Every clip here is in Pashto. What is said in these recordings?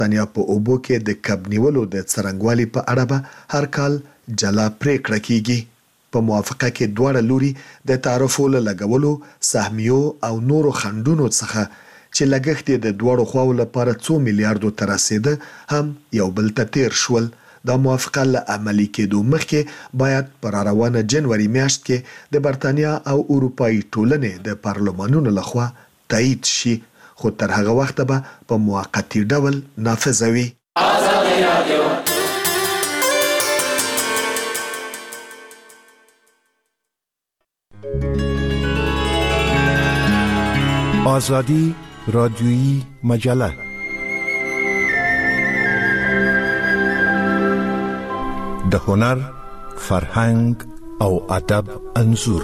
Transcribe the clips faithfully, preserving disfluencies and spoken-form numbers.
برتانیا په اوبو کې د کب نیولو د څرنګوالي په اړه به هر کال جلا پریکړه کیږي. په موافقه کې دواړه لوري د تعرفو له لګولو، سهمیو او نورو خنډونو څخه چې لګښت یې د دواړو خواو لپاره څو میلیارډو ته رسیده هم یو بل ته تیر شول. دا موافقه له عملي کېدو مخکې باید په راروانه جنوري میاشت کې د برتانیا او اروپایي ټولنې د پارلمانونو لخوا تایید شي، خو تر هغه وخته به په موقتي ډول نافذ وي. آزادی رادیویی مجله د هنر، فرهنګ او ادب انځور.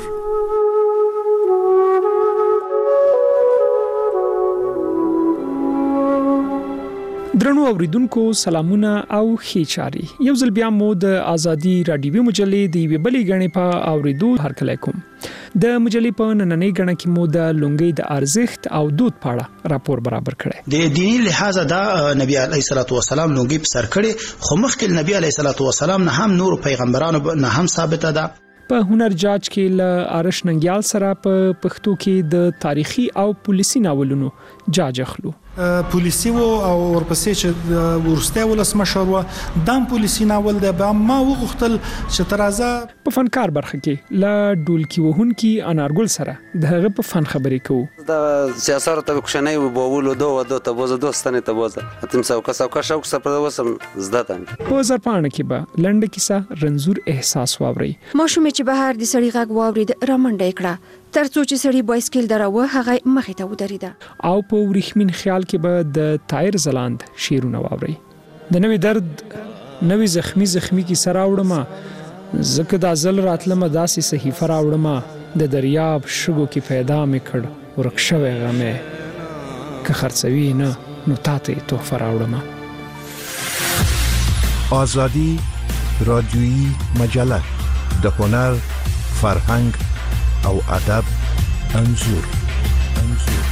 درنو اوریدونکو سلامونه او ښې چاري. یو ځل بیا مو د ازادي رادیوي مجلې د یوې بلې غړې په اوریدو هرکلی کوم. د مجلې په نننۍ غړه کې مو د لونګۍ د ارزښت او دود په اړه راپور برابر کړی. د دیني لحاظ دا نبی علیه الصلاۃ والسلام لونګۍ په سر کړي، خو مخکې نبی علیه الصلاۃ والسلام نه هم نور پیغمبرانو نه هم ثابته ده. په هنر جاج کې ل آرش ننګیال سره په پښتو کې د تاریخي او پولیسي ناولونو جاج اخلو. پولیسي وو او ورپسې چې ورسته ولسمشر و دام پولیسي ناول ده به ما وغوښتل چې ترازه په فنکار برخه کې لا ډولکی وهونکي انارګل سره دغه په فن خبرې کوو. د سیاست ته کوښنۍ وبولو دوه دوه ته بوزه دوستانه ته بوزه اتم څو کسو کا شوق سره وسم زداتم په زرپانه کې به لنډ کیسه رنزور احساس واوري. ماشومې چې بهر د سړی غږ واورید رامنډه کړه تر څو چې سړی بایسکل دراوه هغه مخې ته ودرېده. او په ورېښمین خیال کې به د تایر زلاند شیرونه واوري. د نوې درد نوې زخمی زخمی کی سره وړم زکه د ازل راتلمه داسې صحیفه راوړم د دریاب شګو کې پیدا مې کړ ورکشوي غمه که خرڅوي نه نو تاته تحفه راوړم. آزادی رادیویی مجله د هنر، فرهنګ او ادب انځور. انځور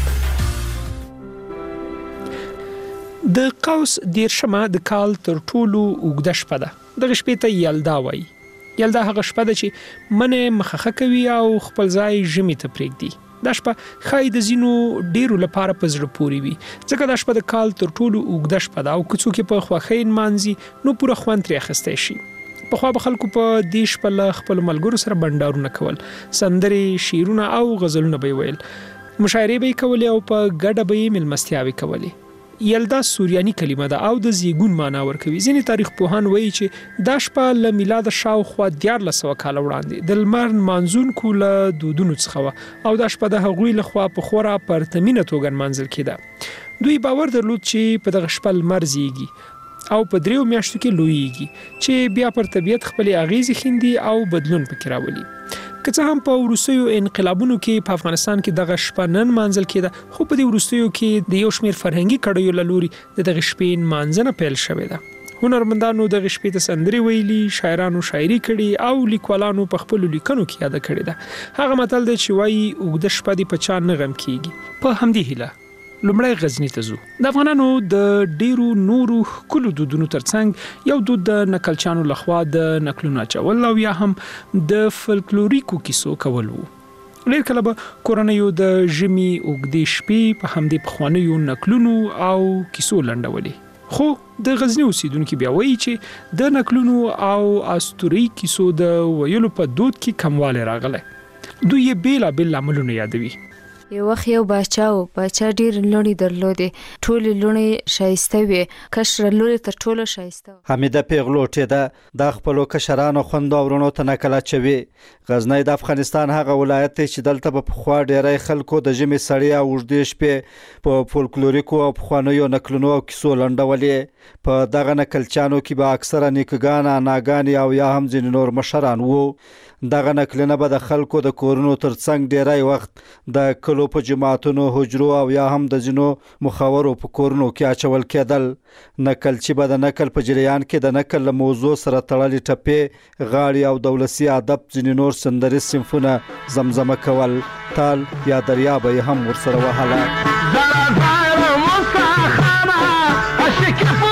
د قوس دیرشمه د کال تر ټولو اوږده شپه ده. دغه شپې ته یلدا وایي. یلدا هغه شپه ده چې منې مخخه کوي او خپل ځای ژمي ته پرېږدي. دا شپه ښایي د ځینو ډېرو لپاره په زړه پورې وي، ځکه دا شپه د کال تر ټولو اوږده شپه ده او که څوک یې په خوښۍ نمانځي نو پوره خوند ترې اخیستی شي. پخوا به خلکو په دې شپه له خپلو ملګرو سره بنډارونه کول، سندرې، شعرونه او غزلونه به یې ویل، مشاعرې به یې کولې او په ګډه به یې مېلمستیاوې کولې. یلدا سوریاني کلمه ده او د زیږون معنا ورکوي. ځینې تاریخ پوهان وایي چې دا شپه له میلاد شاوخوا دیارلس سوه کاله وړاندې د لمر نمانځونکو له دودونو څخه وه او دا شپه د هغوی لخوا په خورا پرتمینه توګه نمانځل کېده. دوی باور درلود چې په دغه شپه لمر زیږي او په دریو میاشتو کې لویږي چې بیا پر طبیعت خپلې اغیزې ښیندي او بدلون پکې راولي. که څه هم په وروستیو انقلابونو کې په افغانستان کې دغه شپه نه نمانځل کېده، خو په دې وروستیو کې د یو شمېر فرهنګي کړیو له لوري د دغه شپې نمانځنه پیل شوې ده. هنرمندانو دغه شپې ته سندرې ویلي، شاعرانو شاعري کړي او لیکوالانو په خپلو لیکنو کې یاده کړې ده. هغه متل دی چې وایي اوږده شپه دې په چا نه غم کېږي. په همدې هیله لومړی غزنی ته ځو. د افغانانو د ډیرو نورو ښکلو دودونو ترڅنګ یو دود د نکلچانو لخوا د نکلونو اچول او یا هم د فلکلوریکو کیسو کول وو. ډېر کله به کورنیو د ژمي اوږدې شپې په همدې پخوانیو نکلونو او کیسو لنډولې. خو د غزنی اوسیدونکي بیا وایي چې د نکلونو او اسطوري کیسو د ویلو په دود کې کموالی راغلی. دوی یې بېلابېل لاملونه یادوي. یو وخت یو باچا و، باچا ډیر لونی درلودې، ټولې لونی شایسته وي، کشره لونی تر ټولو شایسته. حمیده پیغلوټې ده د خپلو کشرانو خوندو او ورونو ته نکل اچوي. غزنی د افغانستان هغه ولایت دی چې دلته په پخوا ډیری خلکو د ژمي سړې او اوږدې شپې په فولکلوریکو او پخوانیو نکلونو او کیسو لنډولې. په دغه نکلچانو کې به اکثره نیکګان، اناګانې او یا هم ځینې نور مشران وو. دغه نکلونه به د خلکو د کورونو ترڅنګ ډیری وخت د کلو په جماعتونو، حجرو او یا هم د ځینو مخورو په کورونو کې اچول کېدل. نکلچي به د نکل په جریان کې د نکل له موضوع سره تړلې ټپې، غاړې او د ولسي ادب ځینې نور سندریز صنفونه زمزمه کول. تال یا دریا به یې هم ورسره وهله.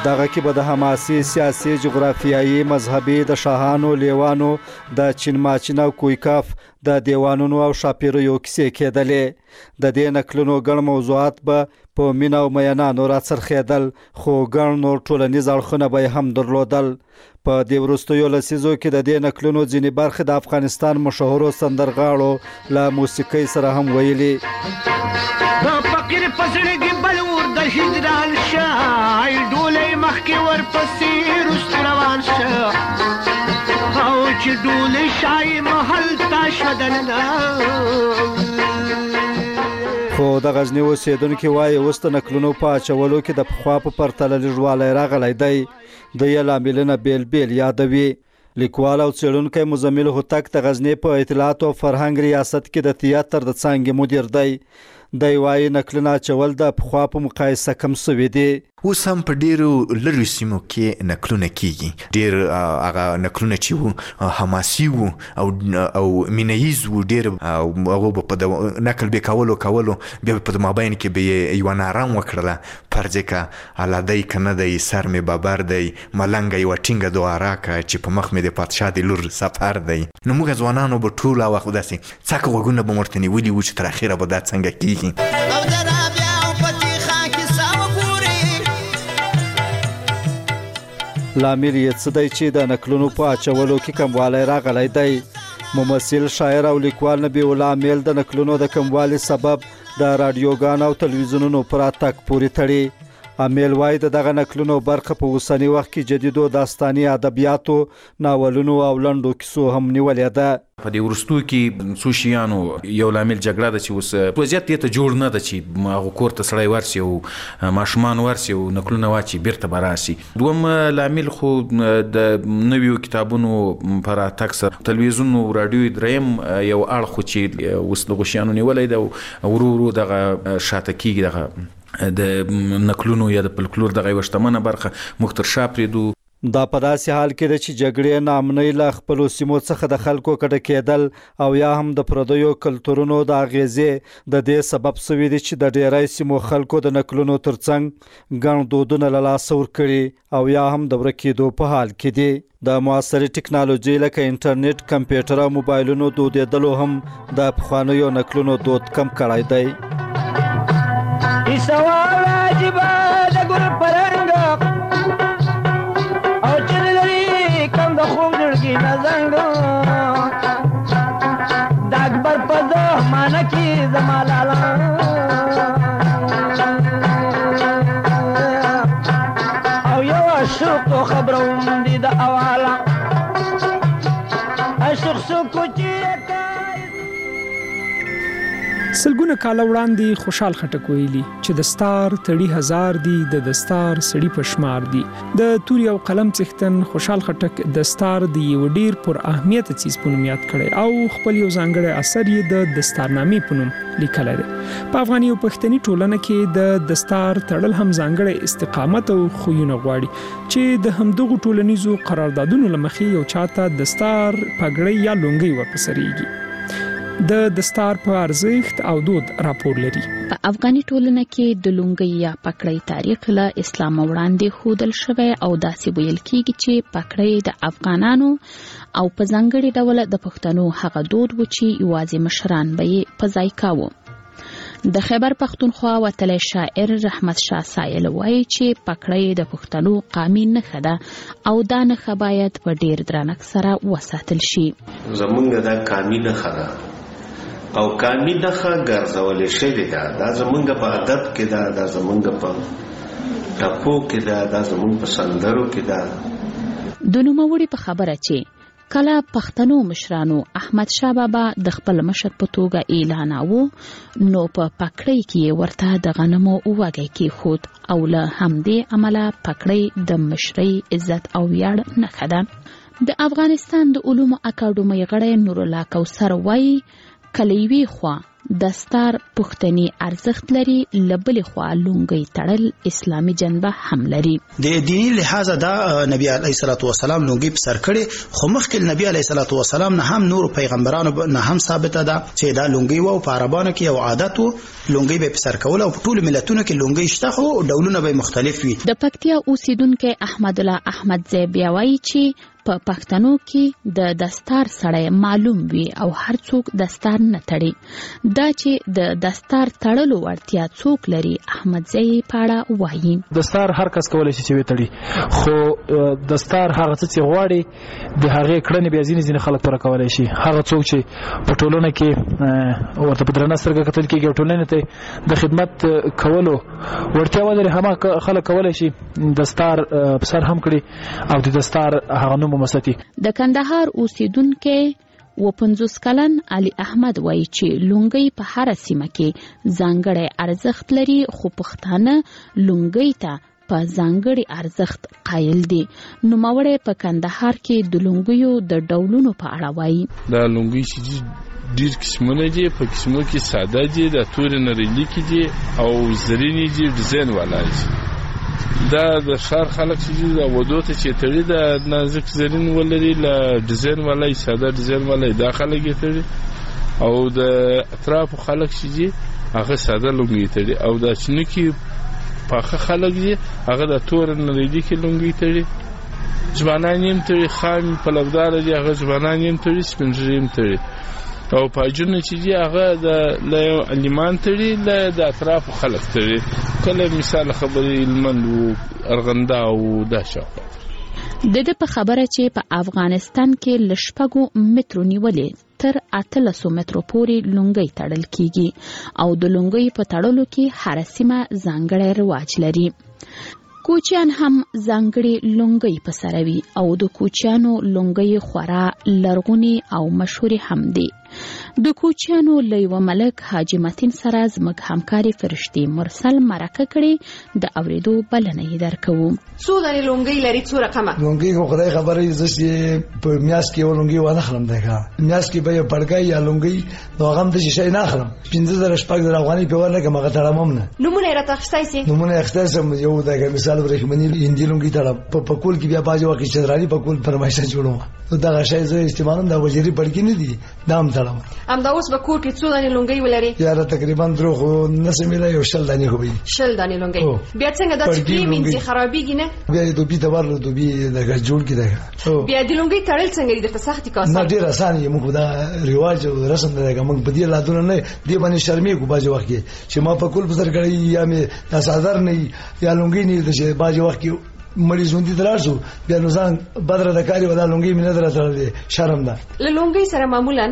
دغه کې به د حماسي سیاسي جغرافیایي مذهبي د شاهانو لیوانو د چین ماچین او کویکاف د دیوانونو او شاپیریو کیسې کېدلې. د دې نکلونو ګڼ موضوعات به په مینا او میانانو راڅرخېدل، خو ګڼ نور ټولنیز اړخونه به هم درلودل. په دې وروستیو لسیزو کې د دې نکلونو ځینې برخې د افغانستان مشهورو سندرغاړو له موسیقۍ سره هم ویلي. د فقیر پسړګي بلور د هجران شای ډولې مخکې ورپسې رست روان شه او چې ډولې شای محل تا شدنه. خو د غزنی اوسیدونکو وایي اوس د نکلونو په اچولو کې د پخوا په پرتله لږوالی راغلی دی. د یې لاملونه بیل بیل یادوي. لیکوال او څېړونکی مزمل هوتک د غزنی په اطلاعات او فرهنګ ریاست کې د تیاتر د څانګې مدیر دی. دی وایي نکلونه اچول د پخوا په مقایسه کم سوي دي. اوس هم په ډیرو لرې سیمو کې نکلونه کیږي. ډیر هغه نکلونه چې وو حماسي وو او او مینهیز وو. ډیر هغه په د نکل به کولو کولو بیا په مابین کې به یو نارام وکړله. پرځکه علادی کنه دی سر می بابر دی ملنګ یو ټینګه دواره کا چې په مخ می د پادشاه د لور سفر دی. نو موږ ځوانانو به ټول وخت داسې څاکه وګونه به مرتنی ولي و چې تر اخره به دا څنګه کیږي. لامل یې څه دی چې د نکلونو په اچولو کې کموالی راغلی دی؟ ممثل، شاعر او لیکوال نبی الله امیل د نکلونو د کموالي سبب د رادیوګانو او تلویزیونونو پر اتک پورې تړي. امیل وایي د دغه نکلونو برخه په اوسني وخت کې جدیدو داستاني ادبیاتو، ناولونو او لنډو کیسو هم نیولې ده. په دې وروستو کې څو شیانو یو لامل جګړه ده چې اوس وضعیت یې ته جوړ نه ده چې هغه کور ته سړی ورسي او ماشومان ورسي او نکلونه واچي بیرته به راسي. دوم لامل خو د نویو کتابونو پر راتګ سره تلویزیون او راډیو دریم یو اړخ خو چې اوس دغه شیانو نیولی ده او ورو ورو دغه شاته کېږي. دغه د نکلونو یا د فلکلور دغه یوه شتمنه برخه موږ تر شا پرېږدو. دا په داسې حال کې ده چې جګړې ناامنۍ له خپلو سیمو څخه د خلکو کډه کېدل او یا هم د پردیو کلتورونو د اغیزې د دې سبب سوي دي چې د ډیری سیمو خلکو د نکلونو ترڅنګ ګڼ دودونه له لاسه ورکړي او یا هم د ورکېدو په حال کې دي. د معاصرې ټکنالوژۍ لکه انټرنیټ، کمپیوټر او موبایلونو دودېدلو هم د پخوانیو نکلونو دود کم کړی دی. سلګونه کاله وړاندې خوشحال خټک ویلي چې د ستار تړي هزار دي د دستار سړي پشمار دي. د توري او قلم څښتن خوشحال خټک د ستار د یو ډیر پر اهمیت چیز په نوم یاد کړي او خپل یو ځانګړی اثر یې د دستارنامې په نوم لیکلی دی. په افغاني او پښتني ټولنه کې د دستار تړل هم ځانګړی استقامت او خویونه غواړي چې د همدغو ټولنیزو قراردادونو له مخې یو چاته دستار، پګړۍ یا لونګۍ ورپسریږي. د دستار په ارزښت او دود راپور لري. په افغاني ټولنه کې د لونګۍ یا پګړۍ تاریخ له اسلام وړاندې ښودل شوی او داسې ویل کېږي چې پګړۍ د افغانانو او په ځانګړي ډول د پښتنو هغه دود و چې یوازې مشران به یې په ځای کاوه. د خیبر پښتونخوا وتلی شاعر رحمت شاه سایل وایي چې پګړۍ د پښتنو قامي نښه ده او دا نښه باید په ډیر درنښت سره وساتل شي. زمونږ دا قامي نښه ده او قامي نښه ګرځولې شوې ده. دا زمونږ په ادب کې ده، دا زمونږ په ټپو کې ده، دا زمونږ په سندرو کې ده. د نوموړي په خبره چې کله پښتنو مشرانو احمد شاه بابا د خپل مشر په توګه اعلاناوه نو په پګړۍ کې ورته د غنمو وږی کېښود او له همدې امله پګړۍ د مشرۍ عزت او ویاړ نښه ده. د افغانستان د علومو اکاډمۍ غړی نور الله کوثر وایي کله یوې خوا دستار پښتني ارزښت لري، لبلې خوا لونګي تړل اسلامي جنبه هم لري. د دینی لحاظ دا نبی علیه الصلاۃ والسلام لونګي په سر کړي، خو مخکې نبی علیه الصلاۃ والسلام نه هم نور پیغمبرانو نه هم ثابته ده چې دا لونګي وو په عربانو کې یو عادت وو، لونګي به په سر کول او په ټول ملتونو کې لونګي شته، خو ډولونه به مختلف وي. د پکتیا اوسیدونکو احمد الله احمد زیبیاوی چې په پښتنو کې د دستار سړی معلوم وي او هر څوک دستار نه تړي، دا چې د دستار تړلو وړتیا څوک لري احمد زی پاړه وایي. دستار هر کس کولای شي چې وتړي، خو دستار هغه څه چې غواړي د هغه کړنې بیا ځینې ځینې خلک پر کولای شي. هغه څوک چې په ټولنه کې ورته په درنه سترګه کتل کېږي، ټولنه ته د خدمت کولو وړتیا ولري، هم خلک کولای شي دستار په سر هم کړي او د دستار هغه د کندهار اوسیدونکو و پنځوس کلن علي احمد وایي چې لونګي په هر سیمه کې ځانګړی ارزښت لري، خو پښتانه لونګي ته په ځانګړي ارزښت قایل دي. نوموړی په کندهار کې د لونګیو د ډولونو په اړه وایي. دا لونګي چې ډیر قسمونه دي، په قسمو کې ساده دي، د تورې نریلي کې دي او زرینی دي، ډیزاین والا دي. دا د ښار خلک چې د ودو ته چې تړي د نازک زرین ولري، له ډیزاین والا ساده ډیزاین والا دا خلک یې تړي، او د اطرافو خلک چې هغه ساده لونګي تړي، او د چنکي پاخه خلک دي هغه د تور نریدي کې لونګي تړي. ځوانان یې تړي، خام پلودار دي هغه ځوانان یې تړي، سپینږیري یې تړي، او پاجونه چې دي هغه د له لیمان تړي، له د اطرافو خلک تړي. کله مثال خبرې لمند او ارغنده او دا شاوخوا. د دې په خبره چې په افغانستان کې له شپږو مترو نیولې تر اتلسو مترو پورې لونګي تړل کیږي او د لونګي په تړلو کې هر سیمه ځانګړی رواج لري. کوچیان هم ځانګړي لونګي په سر وي او د کوچیانو لونګي خورا لرغوني او مشهور هم دي. د کوچیانو لیو ملک حاجی متین سره زموږ همکاري فرشتي مرسل مرکه کړي، د اوریدو بلنه یې درکوو. څو دانې لونګي لري، څو رقمه لونګي؟ خو خدای خبرې زه چې په میاس کې و لونګي و نه خلم دی ښه میاس کې به پړګای یا لونګي نو هغه د شي نه خلم پنځه زره شپږ زره افغاني په ورنه کې مغه تړم نه. نمونه یې راته اخیستای سي؟ نمونه اخیستای سم یو دغه مثال ورېخمنی هندي لونګي تړم په پکول کې بیا باجو وکړي چې درالي پکول فرمایشه جوړوم، نو دا شی زه استعمالوم د وزیری پړګی نه دي دام تړم. ام دا اوس به کور کې څو دانې لونګي ولري؟ یاره تقریبا درو خو نسه مله یو شل دانې خو وي. شل دانې لونګي بیا څنګه د چپی مینځي خرابېږي نه؟ بیا د دوبي د ورلو دوبي دغه جوړ کی دغه بیا د لونګي تړل څنګه دي؟ د سختي کاسه نه ډیر اسانه یې موږ دا ریواج او رسم دغه موږ بدی لادونه نه دی باندې شرمې کو باجو وخت چې ما په کول بزر کړی یا مې تاسو نه یا لونګي نه د باجو وخت مړی ژوندې دراسو بیا نو ځان بدر د کاری ودا لونګي مینه درته شرم ده. لونګي سره معمولا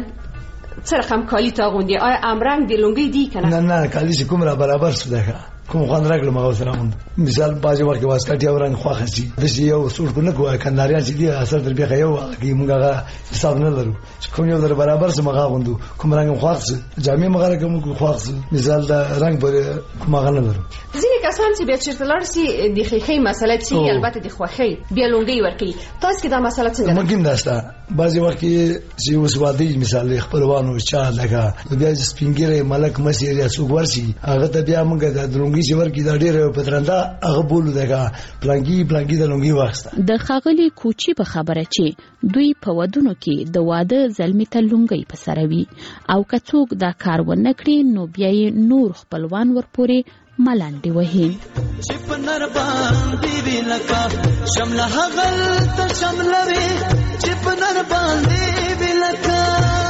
سره خام کالی تا غوندي، آیا امرنګ دی لونګي دی کنه؟ نه نه کالی چې کوم را برابر څه ده کوم خوان راغله ما سره مونږ مثال باجه ورکه واسکټ یو رنگ خو خسي د یو څوک نه کوه کنداریان چې دی اثر در بیا یو کی مونږه حساب نه لرو کوم یو در برابر څه مغا غوندو کوم رنگ خو خسي جامع مغا کوم خو خسي مثال دا رنگ پر مغا نه لرو. ځینې کسان چې بیا چیرته لار سي د خېخې مسله چې البته د خوخي بیا لونګي ورکي، تاسو کې دا مسله څنګه ده؟ ممکن داسته بعضی وخت چې اوس وادي مثال خپلوانو چا لگا بیا سپینګره ملک مسیر یا څوک ورسي هغه ته بیا موږ د درونګي چې ورکی دا ډېر پترنده هغه بولو دغه پلانګي پلانګي د لونګي واسطه. د خاغلی کوچی په خبره چې دوی په ودونو کې د واده زلمی ته لونګي په سر وي او که څوک دا کار ونه کړي نو بیا یې نور خپلوان ورپورې ملانډي وهي. چې په نر باندې وی لکا شمله هغل ته شملوي چې په نر باندې وی لکا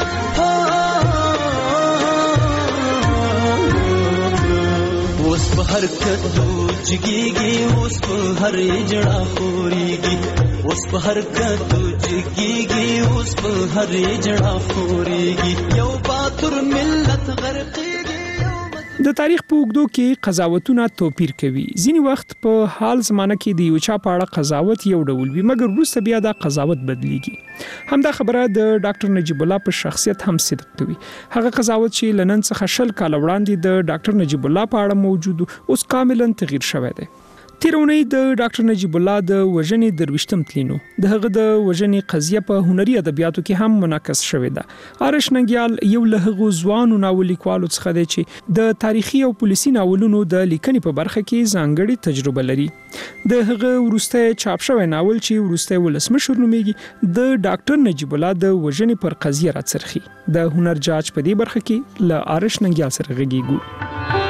اوس په هر کدو جګيږي اوس په هر جړه خوريږي اوس په هر کدو جګيږي اوس په هر جړه خوريږي یو باتور ملت غرقيږي. د تاریخ په اوږدو کې قضاوتونه توپیر کوي. ځینې وخت په حال زمانه کې د یو چا په اړه قضاوت یو ډول وي مګر وروسته بیا دا قضاوت بدلیږي. همدا خبره د ډاکټر نجیب الله په شخصیت هم صدق کوي. هغه قضاوت چې لنن څخه شل کال وړاندې د ډاکټر نجیب الله په اړه موجود اوس کاملا تغییر شوی دی. تیرونی د ډاکټر نجیب الله د وژنې درويشتم تلینو د هغه د وژنې قضیه په هنري ادبیاتو کې هم منعکس شوې ده. آرش ننګیال یو له هغو ځوانو ناوللیکوالو څخه دی چې د تاریخي او پولیسي ناولونو د لیکنې په برخه کې ځانګړي تجربه لري. د هغه ورسته چاپ شوی ناول چې ورسته ولسمشر نومیږي د ډاکټر نجیب الله د وژنې پر قضیه راڅرخي. د هنر جاج په دې برخه کې له آرش ننګیال سره غږیږو.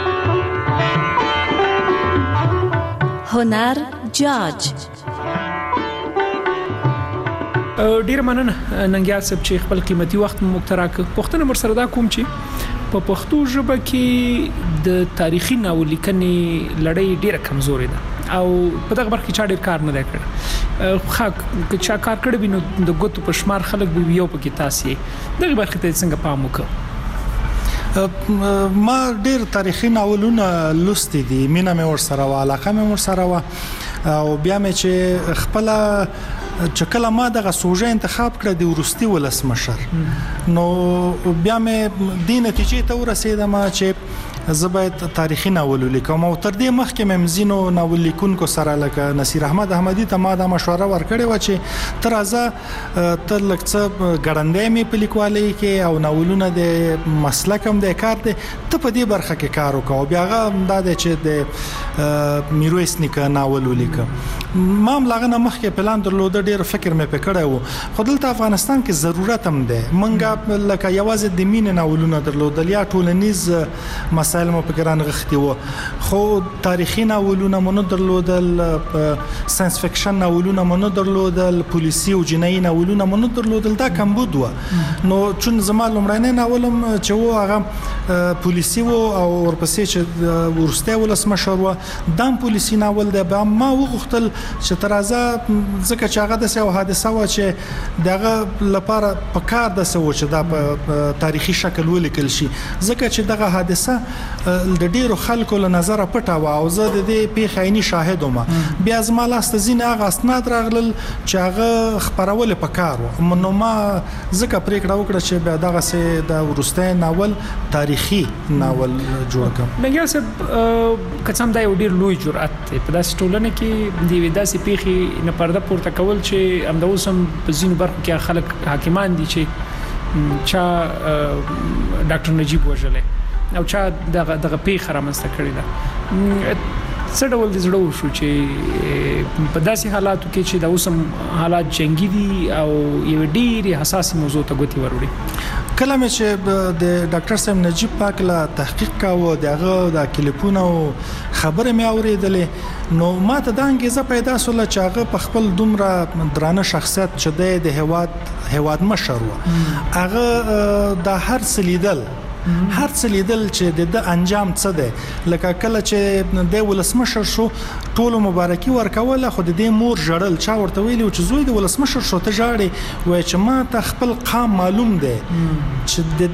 هنر جاج. ډیر مننه ننګیال صاحب چې خپل قیمتي وخت مو مقتراک. پښتنه مر سره دا کوم چې په پښتو ژبه کې د تاریخي ناول لیکنې لړۍ ډیره کمزوري ده او په دغه برخه کې چا ډیر کار نه دی کړی. خو که چا کار کړی وي نو د ګوتو په شمار خلک به یو پکې تاسو دغه برخه ته څنګه پام وکړو؟ ما ډیر تاریخي ناولونه لوستي دي، مینه مې ور سره وا، علاقه مې ور سره وا، او بیا مې چې خپل چې کله ما دغه سوژه انتخاب کړ د ورستي ولسمشر نو بیا مې د نتیجې ته ورسېدم چې زه باید تاریخي ناول ولیکم. او تر دې مخکې مې مزینو ناول لیکونکو سره لکه نصیر احمد احمدی ته ما د مشوره ورکړې و چې تر ازه تر لکه ګړندې مې په لیکوالۍ کې او ناولونه د مسلکم د کار دي ته په دې برخه کې کار وکاو. بیا هغه دا د چې د میرویس نیکه ناول ولیکم. ما هم لاغه مخکې پلان درلود، ډیر فکر مې پکړی و، خو دلته افغانستان کې ضرورت هم دی. منګه لکه یوازې د مين ناولونه درلودل یا ټولنیز مسائل مو پکران غختي وو، خو تاریخي ناولونه مونږ درلودل، ساينس فکشن ناولونه مونږ درلودل، پولیسي او جنایي ناولونه مونږ درلودل. دا کم بود و. نو چون زما لمړنۍ ناولم چې و هغه پولیسي وو او ورپسې چې ورسته ولسمشر و دام پولیسي ناول دی. به ما وغوښتل چې ترازه ځکه چې هغه د سیو حادثه و چې دغه لپاره په کار د سو چې دا په تاریخي شکل ولیکل شي، ځکه چې دغه حادثه د ډیرو خلکو له نظر پټه و او زه د دې پیښې عیني شاهد وم. بیا زما لاس ته ځینې هغه اسناد راغلل چې هغه خبرول په کار و. نو ما ځکه پریکړه وکړه چې بیا دغه سه د ورسته ناول تاریخي ناول جوړ کړم. نګیا صاحب کڅم دا یو ډیر لوی جرأت دی په داسې ټولنه کې دی داسې پیښې نه پرده پورته کول چې همدا اوسم په ځینو برخو کې خلک حاکمان دي چې چا ډاکټر نجیب وژلې او چا دغه دغه پیښه رامنځته کړې ده. څه ډول د زړه وشو چې په داسې حالاتو کې چې د اوسم حالات جنگي دي او یو ډېری حساس موضوع ته ګوتی وروړي؟ کله مې چې د ډاکټر صاحب نجیب پاک لا تحقیق کاوه دغه د کلیپونو خبره مې اورېدلې نو ما ته د انګیزه پیدا سول چې هغه په خپل دومره درانه شخصیت چې د هواد هواد مشر و هغه د هر سلیدل هر څه لیدل چې د انجام څه دی. لکه کله چې د ولسمشر شو ټولو مبارکي ورکوله، خو د دې مور جړل چا ورته ویلي چې زوی د ولسمشر شو ته جاړي وای چې ما ته خپل قام معلوم دی چې د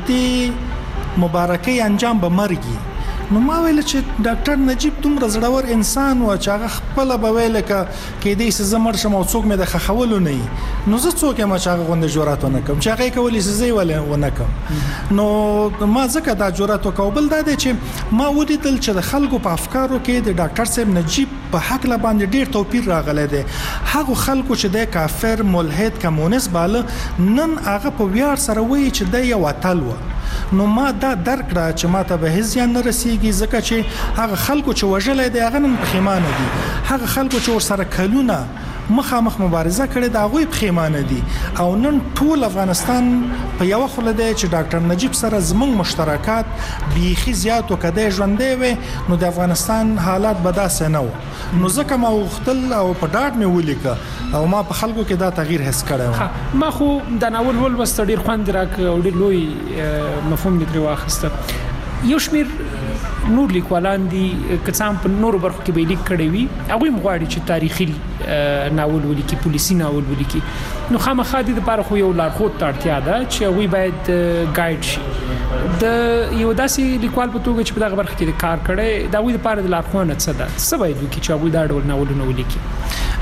دې مبارکي انجام به مرګي. نو ما ویل چې ډاکټر نجیب دومره زړور انسان و چې هغه خپل به ویل کې دې څه زمر شم او څوک مې د خخولو نه نو زه څوک ما چې هغه غونډه جوړات نه کوم چې هغه کولی څه زی ولې ونه کوم. نو ما ځکه دا جوړات وکوبل دا دی چې ما ودیدل چې د خلکو په افکارو کې د ډاکټر صاحب نجیب په حق لا باندې ډیر توپیر راغلی دی. هغه خلکو چې د کافر ملحد کمونیست باله نن هغه په ویار سره وایي چې د یو اتل و. نو ما دا درک را چې ما ته به هیڅ نه رسیږي ځکه چې هغه خلکو چې وژلې دي هغه نن پښیمانه دي، هغه خلکو چې ور سره کلونه مخامخ مبارزه کړې دا غوي پښیمانه دي او نن ټول افغانستان په یو خله دی چې ډاکټر نجیب سره زموږ مشترکات بيخي زیات وکړي ژوندې وي نو د افغانستان حالات به داسې نه و. نو ځکه ما وختل او په ډاډ مې ولیکه او ما په خلکو کې دا تغییر حس کړی و. ما خو د ناول ول وست ډیر خوند راک او ډیر لوی مفهوم دې واخیسته. یو شمیر نور لیکوالان دي کڅام په نور برخو کې به لیک کړي وي هغه مغواړي چې تاریخي ناول ولیکي، پولیسي ناول ولیکي. نو خامخا دې لپاره خو یو لارښود ته اړتیا ده چې هغه باید ګایډ شي. د یو داسې لیکوال په توګه چې په دغه برخه کې کار کړي دا وي لپاره د لارښوونه څه ده څه باید وکړي چې هغه دا ډول ناولونه ولیکي؟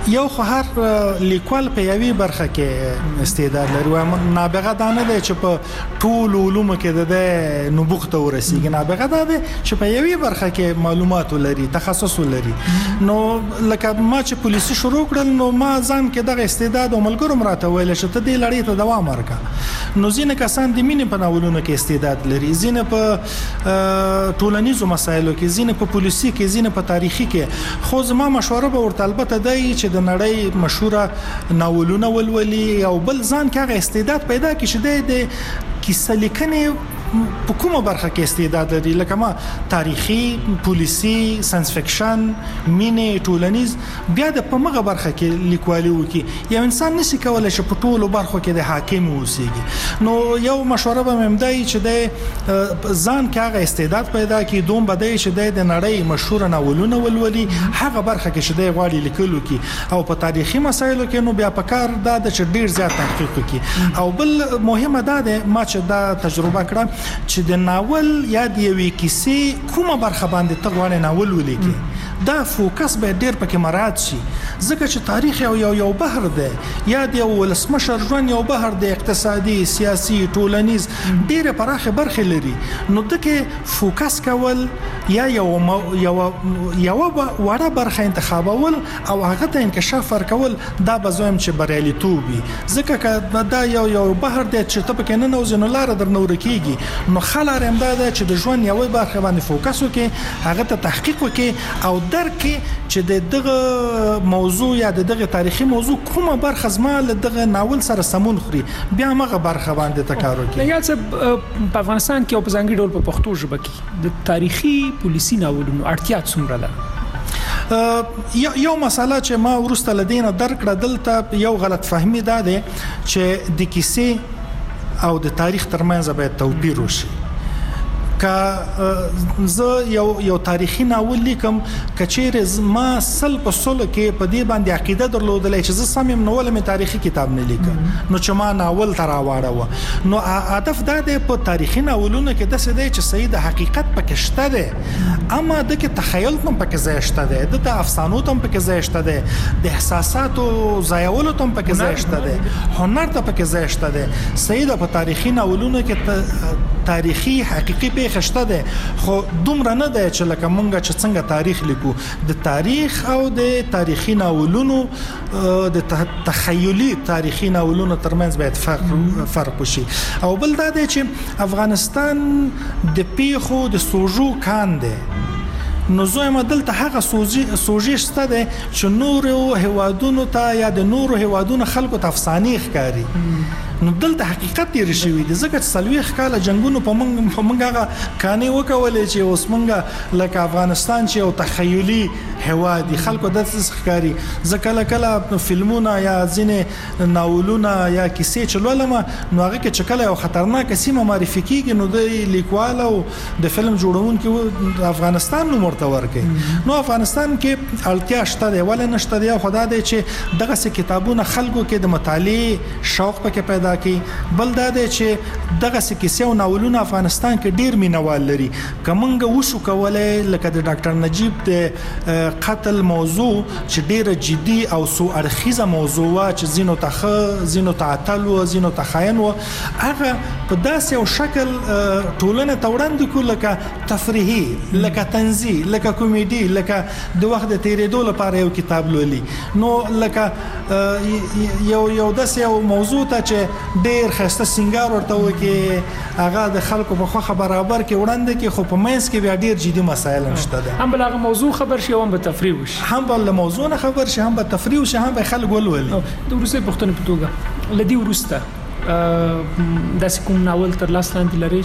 یو خو هر لیکوال په یوې برخه کې استعداد لري او نابغه دا نه دی چې په ټول علومو کې د نبوغ ته ورسیږي. نابغه دا دی چې په یوې برخه کې معلومات لري، تخصص لري. نو لکه ما چې پولیسي شروع کړل نو ما ځان کې دغه استعداد او ملګرو مراته ویل چې ته دې لړۍ ته دوام ورکړه. نو ځینې کسان د مینې په ناولونو کې استعداد لري، ځینې په ټولنیزو مسایلو کې، ځینې په پولیسي کې، ځینې په تاریخي کې. خو زما مشوره به ورته البته دی چې د نړۍ مشهوره ناولونه ولولي او بل ځان کې هغه استعداد پیدا کړي چې د کیسه لیکنې په کومه برخه کې استعداد لري، لکه ما تاریخي، پولیسي، ساينس فکشن، مینه، ټولنیز، بیا د په مغه برخه کې لیکوالي وکي. یو انسان نشي کولای چې په ټولو برخو کې د حاکم اوسېږي. نو یو مشوره به ممدای چې د ځان کې هغه استعداد پیدا کړي، دوم بدای چې د نړۍ مشهور ناولونه ولولي، هغه برخه کې چې د غواړي لیکلو کې، او په تاریخي مسایلو کې نو بیا په کار دا د ډیر زیات تحقیق وکي. او بل مهمه ده ما چې دا تجربه کړم چې د ناول یا د یوې کیسې کومه برخه باندې ته غواړې ناول ولیکې، دا فوکس به ډېر پکې مراعات شي، ځکه چې تاریخ یو یو یو بحر دی، یا د یو ولسمشر ژوند یو بحر دی، اقتصادي، سیاسي، ټولنیز، ډېرې پراخې برخې لري. نو دغه فوکس کول یا یو یو یو وړه برخه انتخابول او هغه ته انکشاف ورکول، دا به زویم چې بریالیتوب وي. ځکه دا یو یو بحر دی چې ته پکې نه نوځې نو لاره درنه ورکېږي. نو خلار امداده چې د ژوند یوې برخه باندې فوکس وکړي، هغه ته تحقیق وکړي او درک چې د دغه موضوع یا د دغه تاریخي موضوع کومه برخه زما له دغه ناول سره سمون خوري، بیا هغه برخه باندې تکار وکړي. یا څه په افغانستان کې او په ځانګړي ډول په پښتو ژبه کې د تاریخي پولیسي ناولونو اړتیا څومره ده؟ یو مسله چې ما ورسته لدینه درکړه دلته یو غلط فهمي ده چې د کیسې او د تاریخ ترمنځ باید توپیر وشي. که زه یو یو تاریخي ناول لیکم، کچېره ما سل په سلو کې په دې باندې عقیده درلودلې چې زه سم یم نو ولې مې تاریخي کتاب نه لیکم، نو چې ما ناول تر راوړاوه. نو هدف دا دی په تاریخي ناولونو کې د څه دی چې صحیح د حقیقت پکې شته دی، اما د کې تخیل هم پکې ځای شته دی، د افسانو هم پکې ځای شته دی، د احساساتو ځایولو هم پکې ځای شته دی، هنر ته پکې ځای شته دی. صحیح د په تاریخي ناولونو کې تاریخي حقيقي پیښه شته ده، خو دومره نه ده چې لکه مونږ چې څنګه تاریخ لیکو. د تاریخ او د تاریخي ناولونو د تخیلي تاریخي ناولونو ترمنځ باید فرق فرق وشي. او بل دا ده چې افغانستان د پیښو د سوژو کان ده، نو زویم دلته هغه سوژې شته ده چې نورو هوادونو ته یا د نورو هوادونو خلکو ته افسانې ښکاري. نو دلته حقیقت تیر شوی دی، ځکه چې سلويخ کاله جنگونو په منګ په منګ هغه کاني وکولې چې اوس منګ لکه افغانستان چې یو تخیلي هوا دي، خلکو د ښکاری. ځکه کله فلمونه یا ځینې ناولونه یا کیسې چلولم نو هغه کې چې کله یو خطرناک سیمه معرفي کیږي نو د لیکوال او د فلم جوړونکو افغانستان نو مرته ورکې. نو افغانستان کې اړتیا شته دی، ولې نشته دی؟ خدای دې چې دغه څه کتابونه خلکو کې د مطالعه شوق پکې پیدا کی. بل دا دی چې دغه څه کیسې او ناولونه افغانستان کې ډیر مینوال لري. کومنګ وشو کولای لکه د ډاکټر نجیب د قتل موضوع چې ډیره جدي او سو اړخیزه موضوع وا چې زینو تخه زینو تعطل او زینو تخاین و هغه په داسې یو شکل ټولنه توړاندې کو لکه تفریحي، لکه طنزي، لکه کامیډي، لکه د وخت د تیرېدو لپاره یو کتاب لولي. نو لکه یو یو داسې یو موضوع ته چې ډیر خسته سنگار ورته وکي هغه د خلکو په خوخه برابر کې وړاندې کې، خو په مینس کې بیا ډیر جدي مسایل نشته ده. هم بل هغه موضوع خبر شي، هم به تفریح وشي، هم بل موضوع نه خبر شي، هم به تفریح وشي، هم به خلک ولولي. د روسي پښتون په توګه لدی ورسته داسې کوم ناول تر لاس لاندې لري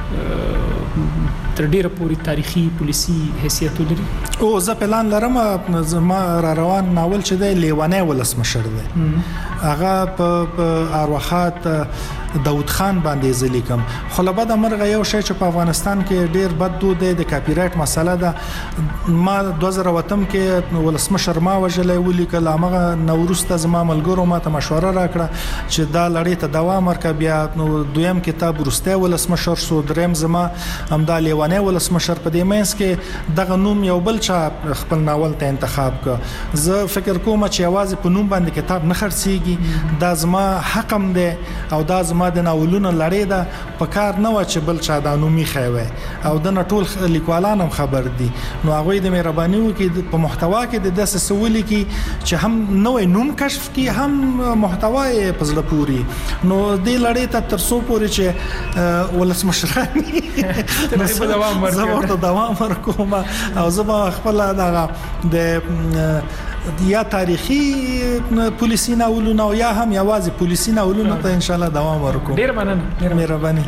چې تر ډیره پورې تاریخي پولیسي حیثیت لري؟ او زه پلان لرم زما را روان ناول چې د لیوانې ولسمشر دی، هغه په ارواخات داود خان باندې ځلیکم. خو له بده مرغه یو شی چې په افغانستان کې ډیر بد دود دی د کاپی رائټ مسله ده. ما دوه زره وتم کې ولسمشر ما وجلې ولیکل، هغه نوروسته زما ملګرو ما ته مشوره راکړه چې دا لړۍ ته دوام ورکړه. بیا نو دویم کتاب ورسته ولسمشر سو، دریم زما همدا لیوانې پخوانی ولسمشر په دې منځ کې دغه نوم یو بل چا خپل ناول ته انتخاب کړ. زه فکر کوم چې یوازې په نوم باندې کتاب نه خرڅيږي، دا زما حق هم دی او دا زما د ناولونو لړۍ ده، په کار نه و چې بل چا دا نومي خوي او د ټول لیکوالان هم خبر دي. نو هغه د مهرباني وکي په محتوا کې د داسې سوالي کې چې هم نوې نوم کشف کی هم محتوا یې پزله پوری. نو دې لړۍ ته تر څو پورې چې ولسمشرانی په دوام ورکړي دوام ورکوم او زما خپل دغه د یا تاریخي پولیسي ناولونه او یا هم یوازې پولیسي ناولونه ته ان شاء الله دوام ورکوم. ډیر مننه. ډیر مهرباني.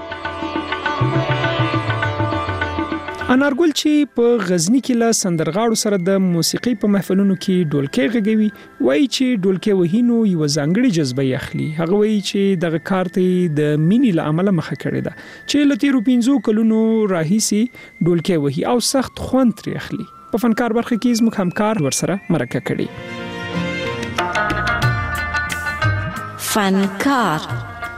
انارګل چې په غزنی کې له سندرغاړو سره د موسیقي په محفلونو کې ډولکې غږوي، وایي چې ډولکې وهینو یو ځانګړي جذبه اخلي. هغه وایي چې دغه کار ته د مینې له امله مخه کړې ده چې له تیرو پنځو کلونو راهیسي ډولکې وهي او سخت خوند ترې اخلي. په فنکار برخه کې زموږ همکار ورسره مرکه کړي. فنکار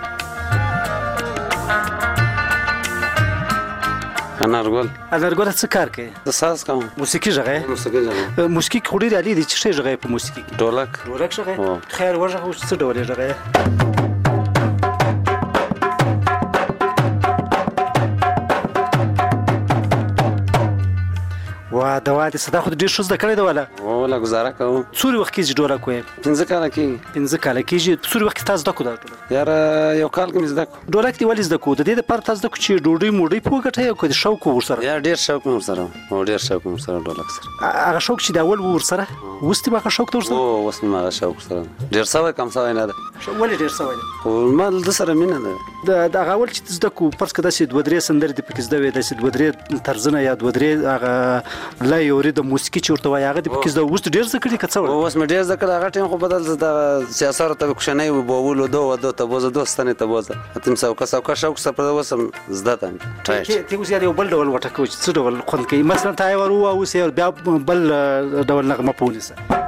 انارګل انارګل څه کار کوي؟ د ساز کوم. موسیقي ژغه؟ موسیقي ژغه. موسیقي خوري علي دي چې ژغه په موسیقي کې؟ ډولک. ډولک ژغه؟ خیر ورغه څه ډول ژغه؟ وا دا وایي صدا خو ډیر شوز د کړی دا ولا او لا گزاره کوم. څوري وخت کې جوړه کوي؟ پنځه کاله کې. پنځه کاله کې څوري وخت تاسو د کو دا ټول یار یو کال کې زده کو. ډولک دی ولې زده کو؟ د دې لپاره تاسو د کو چې ډوډۍ موډۍ پوګټه یو کو شوق ورسره. یا ډیر شوق ورسره او ډیر شوق ورسره ډولک سره. هغه شوق چې دا اول ورسره وستي ما شوق ورسره. او وسم ما شوق سره ډیر سوي کم سوي نه ده. ولې ډیر سوي ده؟ خو ما د سره مینه ده. د د اول چې زده کو پرس کده سي دوه درې سندر د پکې زده وې د سي دوه درې طرزنه یا دوه درې هغه لا یوري د موسیقي چورته وای هغه د پکې زده وست ډیر څه کړی کڅوړ. اوس مې ډیر ځکه هغه ټیم خو بدل د سیاست ته کوښنۍ و بوولو دوه دوه ته بوزه دوستانه ته بوزه اتم ساو کا ساو کا شوق سره وسم زده ته ټایټ ته اوس یو بل ډول وټه کوي څه ډول خوند کوي مثلا تای ورو او سیر بیا بل ډول نغمه پولیسه.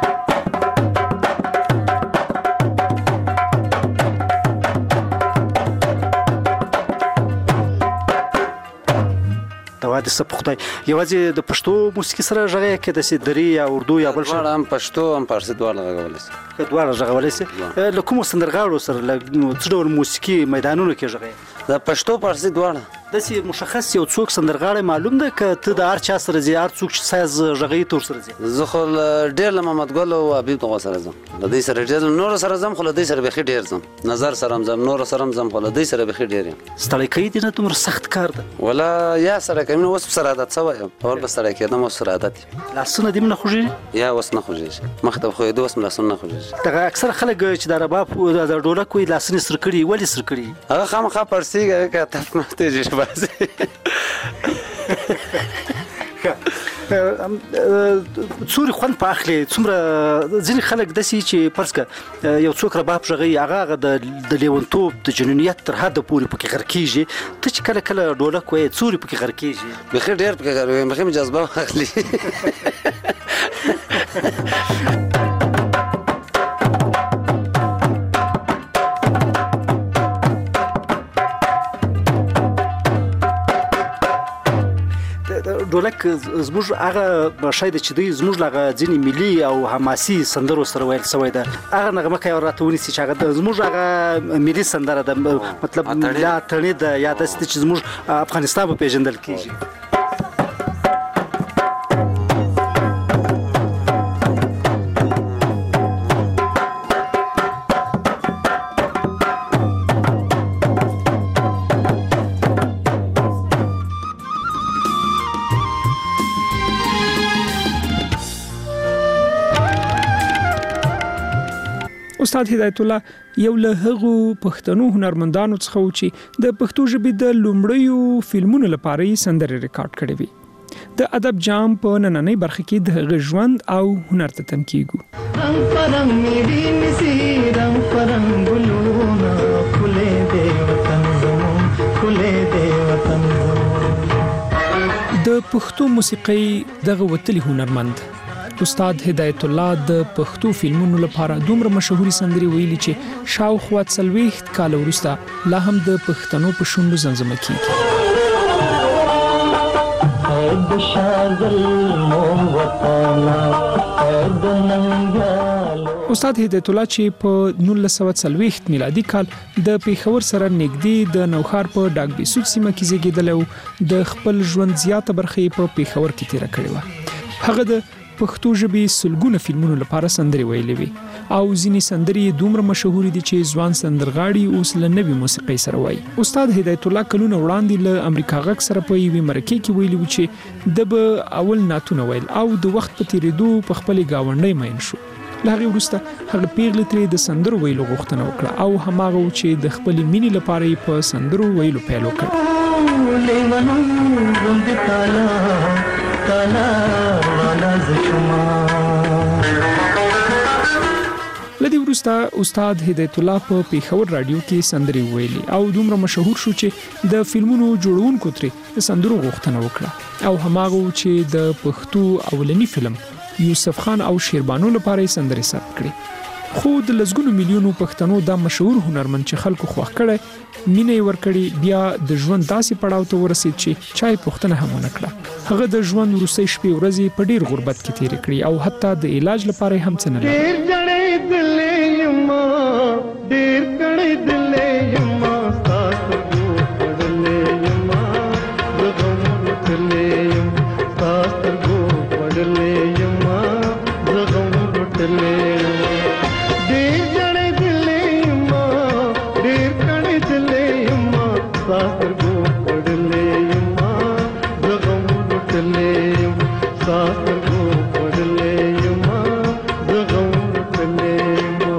د سپخته یوازې د پښتو موسیقي سره ژغه کې د سدري یا اردو یا بل څه هم پښتو هم فارسی دواړه غوړل شي. دواړه غوړل شي. له کوم سندرغاړو سره له څه ډول موسیقي میدانونو کې ژغه؟ د پښتو فارسی دواړه. د سی مشخص یو څوک سندرغاړی معلوم ده ک ته د هر چا سره زی هر څوک ساز ژغې تور سره زی؟ زه خو ډیر له محمد ګل او حبیب تو سره زم. د دې سره ډیر نور سره زم خو د دې سره به ډیر زم. نظر سره زم نور سره زم خو د دې سره به ډیر. ستړی کوي دي نه تمر سخت کار ده. ولا یا سره کوي نو وس سره عادت سوی اول بس سره کېدم او سره عادت. لاسونه دې نه خوږي؟ یا وس نه خوږي. مخته خو دې وس لاسونه نه خوږي. دا اکثر خلک چې د رباب د ډولک وی لاسونه سر کړي ولی سر کړي؟ هغه خامخا پرسیږي که تاسو نه ته جوړ باسي. څوري خوند په اخلي څومره ځینې خلک داسي چې پرسکه یو څوک رباب ژغي هغه د لیونتوب د جنونیت تر حد پورې پکې غر کیږي. ته چې کله کله ډولک وای څوري پکې غر کیږي؟ بخیر ډیر پکې غر وای مخه جذبه اخلي. ډولک زموږ هغه شاید چې دوی زموږ لغه ځینې ملي او حماسي سندرو سره ویل شوی ده. هغه نغمه کوي راته ونیسي چې هغه زموږ هغه ملي سندره ده مطلب لا تړي ده یا داسې چې زموږ افغانستان په پیژندل کیږي. استاد هدایت الله یو له هغو پښتنو هنرمندانو څخه و چې د پښتو ژبې د لومړیو فلمونو لپاره یې سندرې ریکارډ کړې وي. د ادب جام په نننۍ برخه کې د هغه ژوند او هنر ته تم کیږو. رنگ پرنگ میری نسی رنگ پرنگ ګلونه کله دې وطن زمون کله دې وطن زمون. د پښتو موسیقي دغه وتلی هنرمند استاد هدایت الله د پښتو فلمونو لپاره دومره مشهوري سندري ویلي چې شاوخوا څلوېښت کال وروسته لا هم د پښتنو په شونډو زمزمه کیږي. د شاغل مو وطنا د ننګالو. استاد هدایت الله چې په نولس سوه څلوېښت میلادي کال د پیښور سره نږدې د نوښار په ډاک بیسوت سیمه کې زیږېدلی او د خپل ژوند زیاته برخه یې په پیښور کې تیره کړې وه. هغه د پښتو ژبې سلګونه فلمونو لپاره سندرې ویلې وي او ځینې سندرې دومره مشهورې دي چې ځوان سندرغاړي اوس له نوې موسیقۍ سره وایي. استاد هدایت الله کلونه وړاندې له امریکا غږ سره په یوې مرکې کې ویلي و چې د به اول نعتونه ویل او د وخت په تیریدو په خپلې ګاونډۍ مین شو. له هغې وروسته هغه پیغلې ترې د سندرو ویلو غوښتنه وکړه او هماغه و چې د خپلې مینې لپاره یې په سندرو ویلو پیل وکړ. لدی وروسته استاد هدایت الله په پیښور رادیو کې سندرې ویلي او دومره مشهور شو چې د فلمونو جوړونکو ترې د سندرو غوښتنه وکړه او هماغه و چې د پښتو اولنی فلم یوسف خان او شیربانو لپاره یې سندرې ثبت کړې. خو د لسګونو میلیونو پښتنو دا مشهور هنرمند چې خلکو خوښ کړی مینه یې ورکړي بیا د ژوند داسې پړاو ته ورسید چې چا یې پوښتنه هم ونه کړه. هغه د ژوند وروستۍ شپې ورځې په ډیر غربت کې تیرې کړې او حتی د علاج لپاره هم څه نه لرل. ډیر جړې دلې یما ډیر کړې دلې یما تاسو پړلې یما زغم وټلې یم تاسو پړلې یما زغم وټلې ډیر جړې دلې یما ډیر کړې دلې یما تاسو پړلې یما زغم وټلې یم تاسو پړلې یما زغم وټلې یما.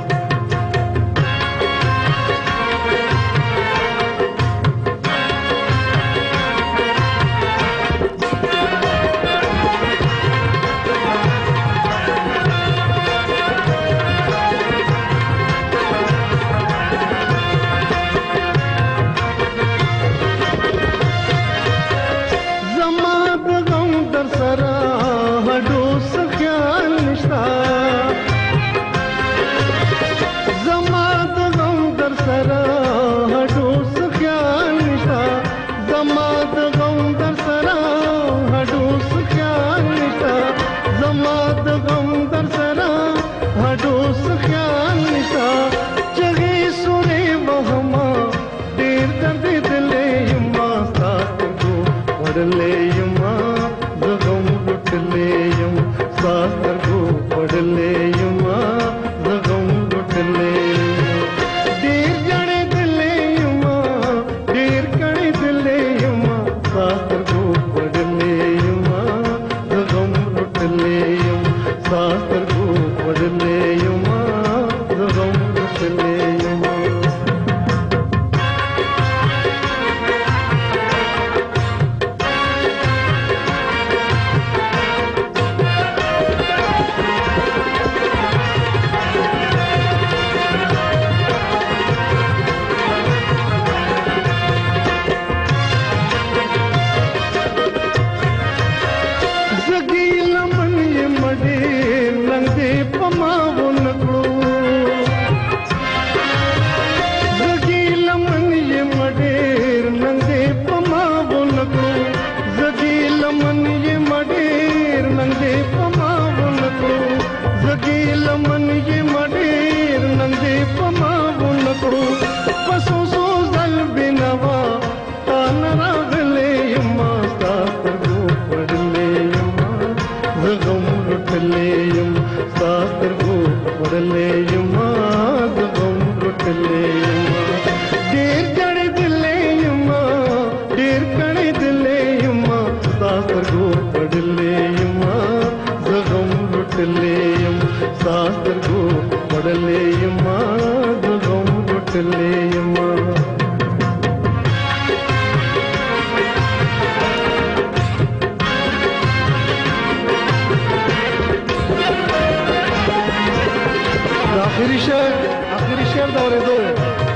آخری شعر آخری شعر دوره دوره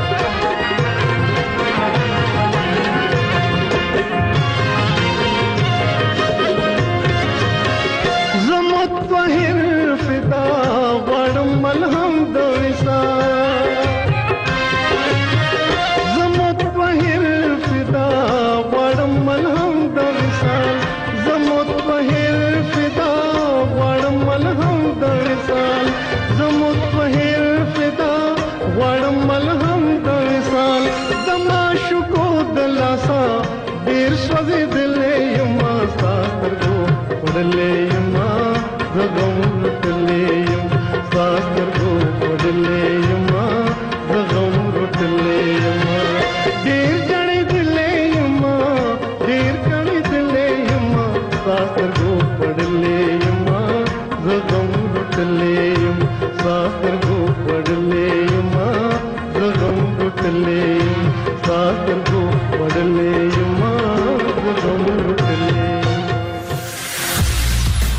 زمت بهر فدا غړم ملهم د وصال زمت بهر فدا غړم ملهم د وصال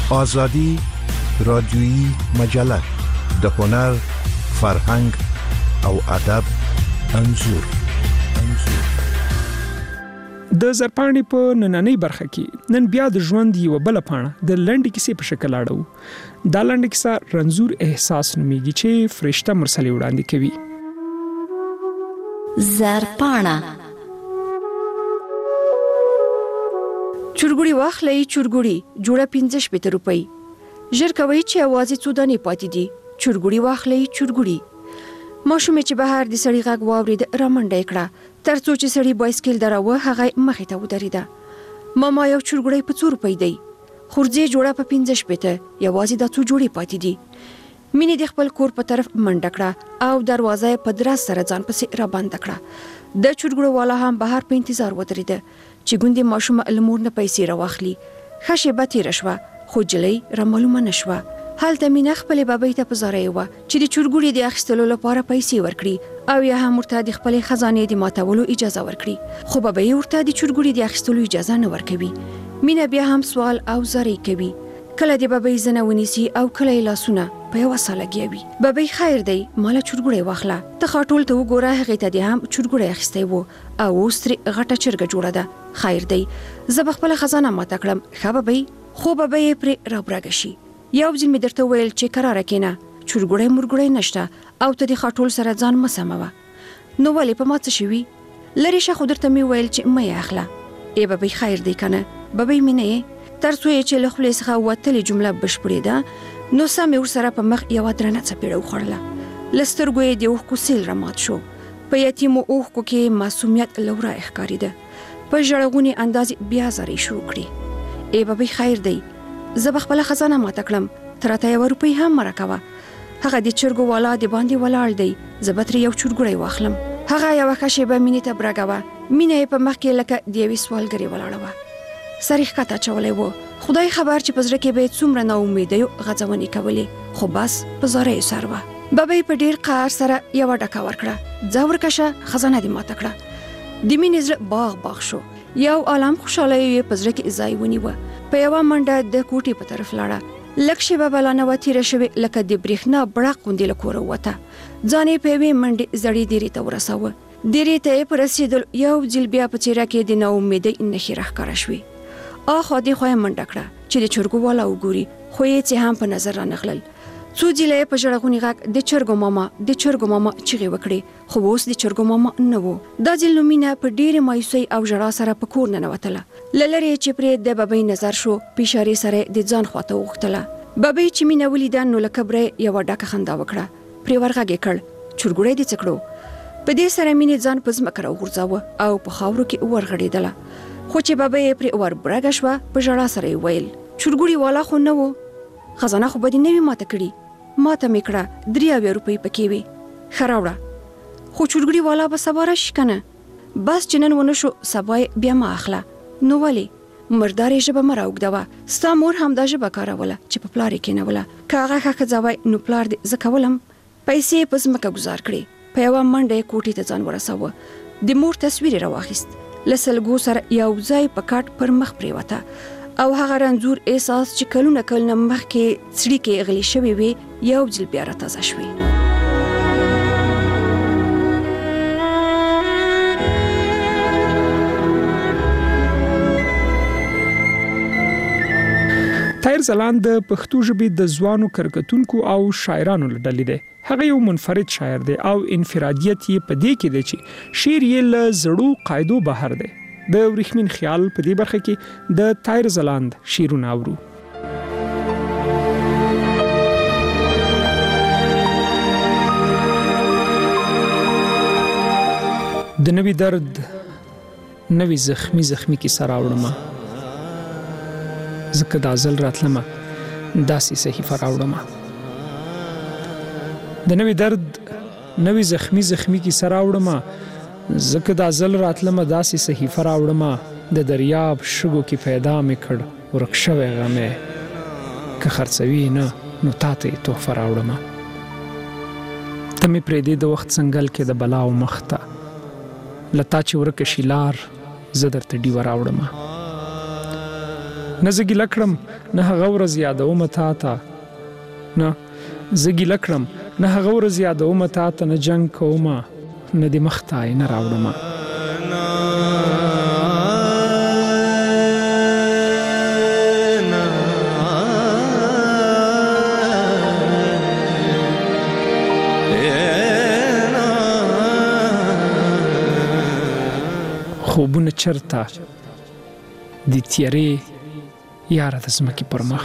آزادی رادیویی مجله د هنر، فرهنګ او ادب انځور انځور د زرپاڼې په نننۍ برخه کې نن بیا د ژوند یو بل پاڼه د لنډې کیسې په شکل اړو. دا لنډه کیسه رنځور احساس نومیږي چې فرشته مرسلې وړاندې کوي. زرپاڼه. چورګوړي واخلې چورګوړي جوړه پنځه شپېته روپۍ. ژر کوي چې اوازې څو دانې پاتې دي. چورګوړي واخلې چورګوړي. ماشومې چې بهر د سړي غږ واورېد رامنډه کړه. ترڅو چې سړي بایسکل دراوه هغه مخې ته ودرېده. ماما یو چورګوړی په څو روپۍ دی؟ خورځې جوړه په پنځه شپېته. یوازې دا څو جوړې پاتې دي. مینې د خپل کور په طرف منډه کړه او دروازه یې په دراز سره ځان پسې را بنده کړه. د چورګوړو والا هم بهر په انتظار ودرېده چې ګوندې ماشومه له مور نه پیسې راواخلي. ښه شېبه تېره شوه خو جلۍ را معلومه نه شوه. هلته مینه خپلې بابۍ ته په زارۍ وه چې د چورګوړي د اخیستلو لپاره پیسې ورکړي او یا هم ورته د خپلې خزانې د ماتولو اجازه ورکړي. خو بابۍ ورته د چورګوړي د اخیستلو اجازه نه ورکوي. مینه بیا هم سوال او زارۍ کوي. کله د بابۍ زنه ونیسي او کله یې لاسونه په یوه سا لګیوي. بابۍ خیر دی ماله چورګوړی واخله. ته خاټول ته وګوره هغې ته دې هم چورګوړی اخیستی و او اوس ترې غټه چرګه جوړه ده. خیر دی زه به خپله خزانه ماته کړم. ښه بابۍ. خو بابۍ یې پرې رابرګه شي. یو ځل مې درته ویل چې کراره کېنه چورګوړی مرګوړی نشته او ته د خاټول سره ځان مه سموه. نو ولې په ما څه شوي؟ لرې شه خو درته مې ویل چې مه یې اخله. ای بابۍ خیر دی که نه؟ بابۍ مې نه یې تر څو یې چې له خولې څخه وتلې جمله بشپړېده نو سم یې ورسره په مخ یوه درنه څپېړه وخوړله. له سترګو یې د اوښکو سیل رامات شو. په یتیمو اوښکو کې معصومیت له ورایه ښکارېده. په ژړغونې انداز بیا زارۍ شروع کړې. ای بابۍ خیر دی زه به خپله خزانه ماته کړم. ته راته یوه روپۍ هم مه راکوه. هغه د چرګو والا د باندې ولاړ دی. زه به ترې یو چورګوړی واخلم. هغه یوه ښه شېبه مینې ته برګه وه. مینه یې په مخ کې لکه د یوې سوالګرې ولاړه وه. سر یې ښکته اچولی و. خدای خبر چې په زړه کې به یې څومره ناامیدیو غځونې کولې. خو بس په زاریو سر وه. بابۍ په ډېر قهر سره یوه ډکه ورکړه. ځه ورکشه خزانه دې ماته کړه. د مینې زړه باغ باغ شو. یو عالم خوشحالۍ یې په زړه کې ځای ونیوه. په یوه منډه د کوټې په طرف لاړه. لږ شېبه بلا نه وه تېره شوې لکه د برېښنا بړق غوندې له کوره ووته. ځان یې په یوې منډې زړې دیرې ته ورساوه. دیرې ته یې په رسېدل یو ځل بیا په څېره کې د ناامیدۍ نښې راښکاره شوې. اخوا دېخوا یې منډه کړه چې د چرګو والا وګوري خو یې څه هم په نظر رانغلل. څو ځله یې په ژړغوني غږ د چرګو ماما د چرګو ماما چیغې وکړې خو اوس د چرګو ماما نه و. دا ځل نو مینه په ډېرې مایوسۍ او ژړا سره په کور ننوتله. له لرې چې پرې د بابۍ نظر شو په اشارې سره د ځان خواته وغوښتله. بابۍ چې مینه ولیده نو له کبره یوه ډکه خندا وکړه. پرې ورغږ یې کړ چورګوړی دې څه کړو؟ په دې سره مینې ځان په ځمکه راوغورځاوه او په خاورو کې ورغړېدله. خو چې بابۍ یې پرې وربرګه شوه په ژړا سره یې ویل چورګوړي والا خو نه و. خزانه خو به دې نه وي ماته کړي. ماته مې کړه درې اویا روپۍ پکې وې. ښه راوړه. خو چورګوړي والا به سبا راشي که نه؟ بس چې نن ونه شو سبا یې بیا مه اخله. نو ولې؟ مردارې ژبه مه راوږدوه. ستا مور همدا ژبه کاروله چې په پلار یې کېنوله. که هغه ښه ښځه وای نو پلار دې زه کولم. پیسې یې په ځمکه ګزار کړې. په یوه منډه یې کوټې ته ځان ورساوه. د مور تصویر یې راواخیست. له سلګو سره یو ځای په کټ پر مخ پرېوته او هغه رنځور احساس چې کلونه کلونه مخکې څړي کې غلي شوی وي یو ځل بیا راتازه شوی. طاهر ځلاند د پښتو ژبې د ځوانو کرکټونکو او شاعرانو له ډلې دی. هغه یو منفرد شاعر دی او انفرادیت یې په دې کې دی چې شعر یې له زړو قاعدو بهر دی. د ورېښمین خیال په دې برخه کې د طاهر ځلاند شعرونه اورو. د نوي درد نوي زخمی زخمی کې سره راوړم زکه د ازل راتلمه داسې صحیفه راوړم. د نوي درد نوي زخمی زخمی کې سره راوړم زکه د ازل راتلمه داسې صحیفه راوړم. د دریاب شګو کې پیدا مې کړ ورک شوی غمې که خرڅوي نه نو تاته تحفه راوړم. ته مې پرېږدې د وخت څنګل کې د بلا او مخته لتا چې ورکه شي لار زه درته ډیوه راوړم. نه زه ګیله کړم نه هغه ورځ یادومه تا ته نه زه ګیله کړم نه هغه ورځ یادومه تا ته نه جنګ کومه نه دې مخ ته نه راوړمه خوبونه چرته د تیارې یاره د ځمکې پر مخ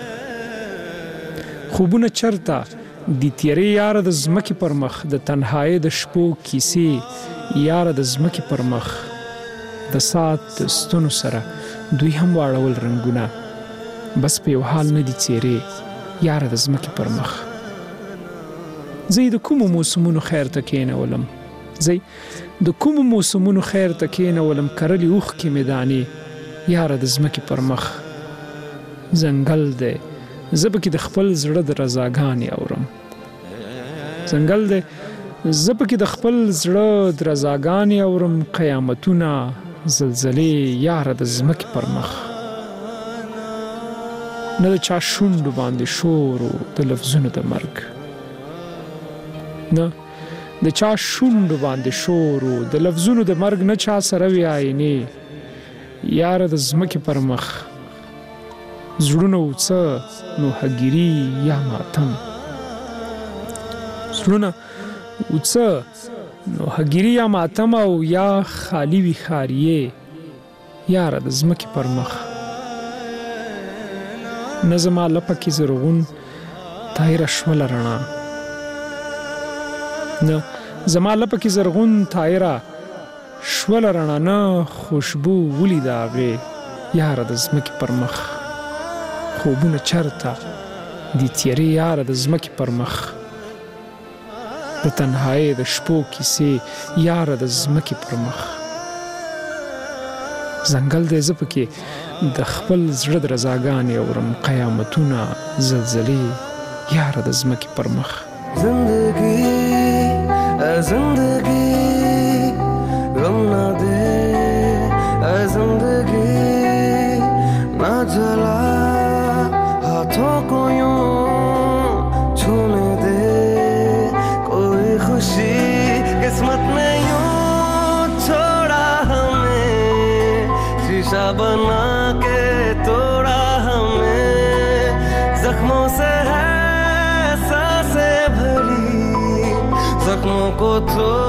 خوبونه چرته د تیارې یاره د ځمکې پر مخ د تنهایۍ د شپو کیسې یاره د ځمکې پر مخ د ساعت د ستنو سره دوی هم واړول رنګونه بس په یو حال نه دي څیرې یاره د ځمکې پر مخ زه د کومو موسمونو خیر ته کښېنولم زه د کومو موسمونو خیر ته کښېنولم کرلې اوښکې مې دانې یاره د ځمکې پر مخ ځنګل دی زه پکې د خپل زړه د رضاګانې اورم ځنګل دی زه پکې د خپل زړه د رضاګانې اورم قیامتونه زلزلې یاره د ځمکې پر مخ نه د چا شونډو باندې شور و د لفظونو د مرګ نه د چا شونډو باندې شور و د لفظونو د مرګ نه چا سره وي آینې یاره د ځمکې پر مخ زړونه وڅه نو هګیري یا ماتم زړونه وڅه نو هګیري یا ماتم او یا خالی وي ښاریې یاره د ځمکې پر مخ نه زما لپه کې زرغون تایره شوله رڼا نه زما لپه کې زرغون تایره شوله رڼا نه خوشبو ولیده هغې یاره د ځمکې پر مخ خوبونه چرته د تیارې یاره د ځمکې پر مخ د تنهایۍ د شپو کیسې یاره د ځمکې پر مخ ځنګل دی زه پکې د خپل زړه د رضاګانې اورم قیامتونه زلزلې یاره د ځمکې پر مخ زندگی زندگی غم نہ دے زندگی نہ جلا ہاتھوں کو یوں چھونے دے کوئی خوشی قسمت نے یوں چھوڑا ہمیں شیشہ بنا کے توڑا ہمیں زخموں سے ہے سانسیں بھری زخموں کو تو